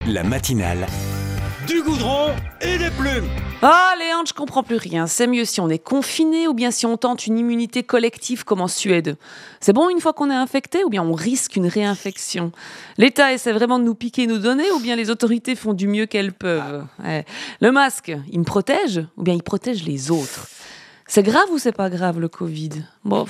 La matinale Du goudron et des plumes. Ah, Léandre, je comprends plus rien. C'est mieux si on est confiné ou bien si on tente une immunité collective comme en Suède. C'est bon une fois qu'on est infecté ou bien on risque une réinfection? L'État essaie vraiment de nous piquer et nous donner ou bien les autorités font du mieux qu'elles peuvent? Ouais. Le masque, il me protège ou bien il protège les autres? C'est grave ou c'est pas grave le Covid? Bon,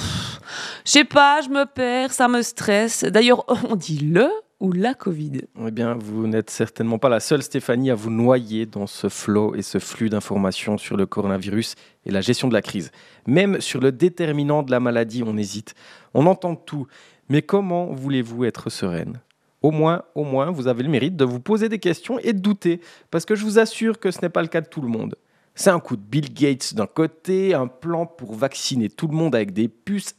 je sais pas, je me perds, ça me stresse. D'ailleurs, on dit le ou la Covid? Eh bien, vous n'êtes certainement pas la seule, Stéphanie, à vous noyer dans ce flot et ce flux d'informations sur le coronavirus et la gestion de la crise. Même sur le déterminant de la maladie, on hésite. On entend tout. Mais comment voulez-vous être sereine ? Au moins, vous avez le mérite de vous poser des questions et de douter. Parce que je vous assure que ce n'est pas le cas de tout le monde. C'est un coup de Bill Gates d'un côté, un plan pour vacciner tout le monde avec des puces.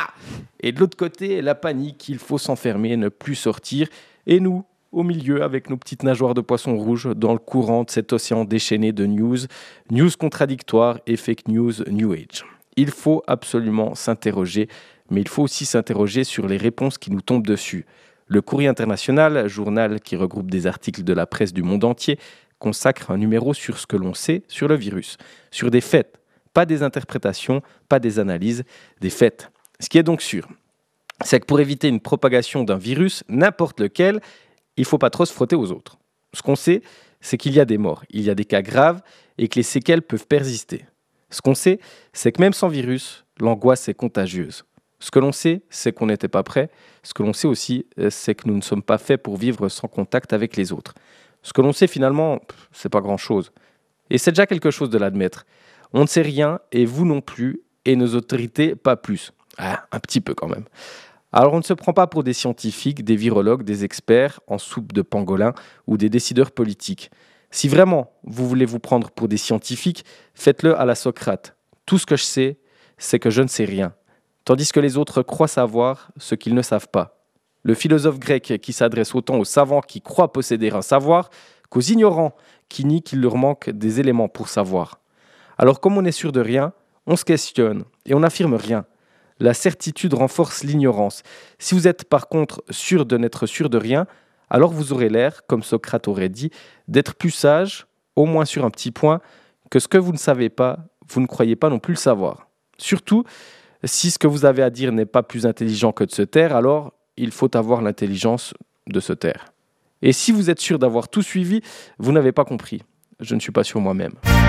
Et de l'autre côté, la panique, il faut s'enfermer et ne plus sortir. Et nous, au milieu, avec nos petites nageoires de poisson rouge, dans le courant de cet océan déchaîné de news contradictoires et fake news New Age. Il faut absolument s'interroger, mais il faut aussi s'interroger sur les réponses qui nous tombent dessus. Le Courrier international, journal qui regroupe des articles de la presse du monde entier, consacre un numéro sur ce que l'on sait sur le virus, sur des faits, pas des interprétations, pas des analyses, des faits. Ce qui est donc sûr, c'est que pour éviter une propagation d'un virus, n'importe lequel, il ne faut pas trop se frotter aux autres. Ce qu'on sait, c'est qu'il y a des morts, il y a des cas graves et que les séquelles peuvent persister. Ce qu'on sait, c'est que même sans virus, l'angoisse est contagieuse. Ce que l'on sait, c'est qu'on n'était pas prêt. Ce que l'on sait aussi, c'est que nous ne sommes pas faits pour vivre sans contact avec les autres. Ce que l'on sait finalement, c'est pas grand-chose. Et c'est déjà quelque chose de l'admettre. On ne sait rien, et vous non plus, et nos autorités pas plus. Un petit peu quand même. Alors on ne se prend pas pour des scientifiques, des virologues, des experts en soupe de pangolin ou des décideurs politiques. Si vraiment vous voulez vous prendre pour des scientifiques, faites-le à la Socrate. Tout ce que je sais, c'est que je ne sais rien. Tandis que les autres croient savoir ce qu'ils ne savent pas. Le philosophe grec qui s'adresse autant aux savants qui croient posséder un savoir qu'aux ignorants qui nient qu'il leur manque des éléments pour savoir. Alors comme on n'est sûr de rien, on se questionne et on n'affirme rien. La certitude renforce l'ignorance. Si vous êtes par contre sûr de n'être sûr de rien, alors vous aurez l'air, comme Socrate aurait dit, d'être plus sage, au moins sur un petit point, que ce que vous ne savez pas, vous ne croyez pas non plus le savoir. Surtout, si ce que vous avez à dire n'est pas plus intelligent que de se taire, alors il faut avoir l'intelligence de se taire. Et si vous êtes sûr d'avoir tout suivi, vous n'avez pas compris. Je ne suis pas sûr moi-même.